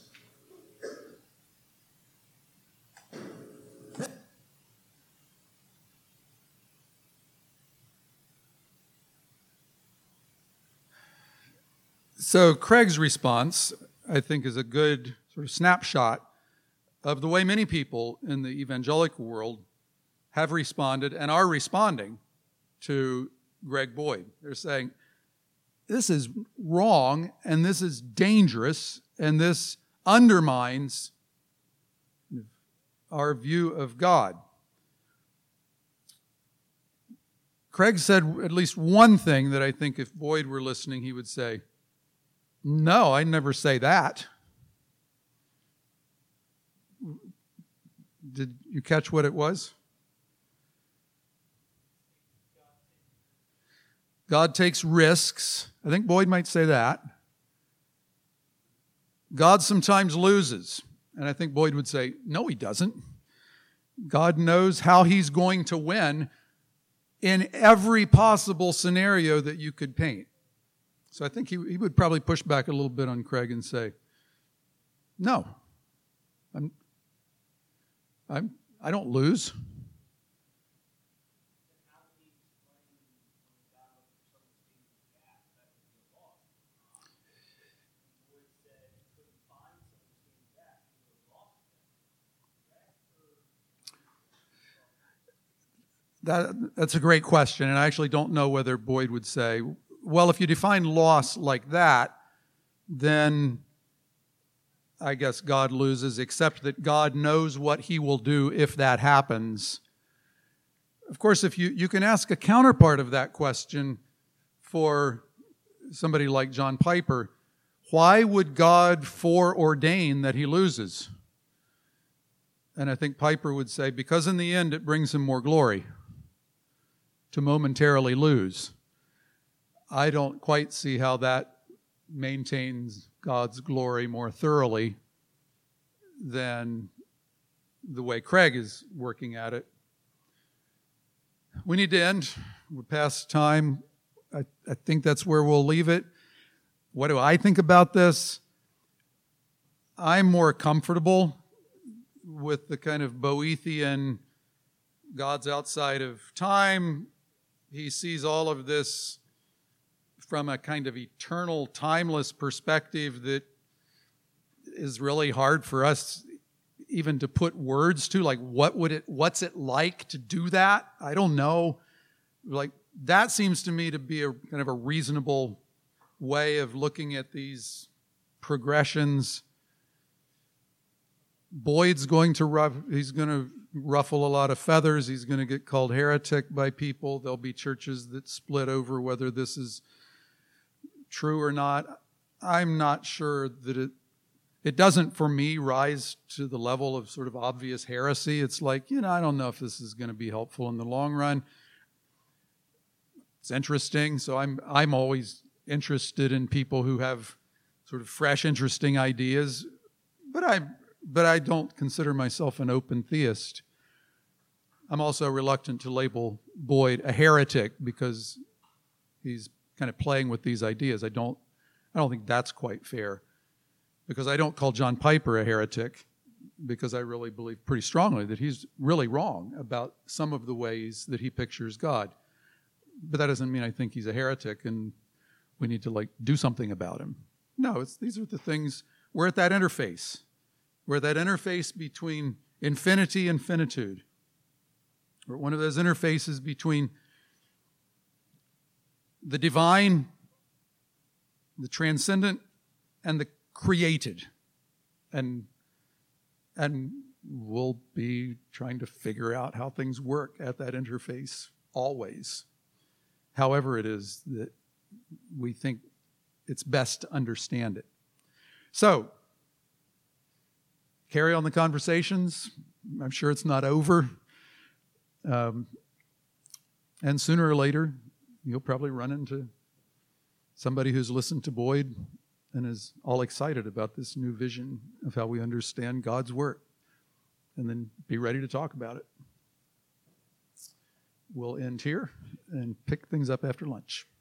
So Craig's response, I think, is a good sort of snapshot of the way many people in the evangelical world have responded and are responding to Greg Boyd. They're saying, this is wrong, and this is dangerous, and this undermines our view of God. Craig said at least one thing that I think if Boyd were listening, he would say, no, I never say that. Did you catch what it was? God takes risks. I think Boyd might say that. God sometimes loses. And I think Boyd would say, no, he doesn't. God knows how he's going to win in every possible scenario that you could paint. So I think he would probably push back a little bit on Craig and say, no, I don't lose. That's a great question, and I actually don't know whether Boyd would say, well, if you define loss like that, then I guess God loses, except that God knows what he will do if that happens. Of course, if you can ask a counterpart of that question for somebody like John Piper, why would God foreordain that he loses? And I think Piper would say, because in the end it brings him more glory to momentarily lose. I don't quite see how that maintains God's glory more thoroughly than the way Craig is working at it. We need to end. We're past time. I think that's where we'll leave it. What do I think about this? I'm more comfortable with the kind of Boethian God's outside of time. He sees all of this from a kind of eternal, timeless perspective that is really hard for us even to put words to. Like, what's it like to do that? I don't know. Like, that seems to me to be a kind of a reasonable way of looking at these progressions. Boyd's going to ruffle a lot of feathers. He's going to get called heretic by people. There'll be churches that split over whether this is true or not. I'm not sure that it doesn't, for me, rise to the level of sort of obvious heresy. It's like, I don't know if this is going to be helpful in the long run. It's interesting, so I'm always interested in people who have sort of fresh, interesting ideas, but I don't consider myself an open theist. I'm also reluctant to label Boyd a heretic because he's kind of playing with these ideas. I don't think that's quite fair, because I don't call John Piper a heretic, because I really believe pretty strongly that he's really wrong about some of the ways that he pictures God. But that doesn't mean I think he's a heretic and we need to do something about him. No, these are the things. We're at that interface. We're at that interface between infinity and finitude. We're at one of those interfaces between the divine, the transcendent, and the created. And we'll be trying to figure out how things work at that interface always. However it is that we think it's best to understand it. So, carry on the conversations. I'm sure it's not over. And sooner or later, you'll probably run into somebody who's listened to Boyd and is all excited about this new vision of how we understand God's work. And then be ready to talk about it. We'll end here and pick things up after lunch.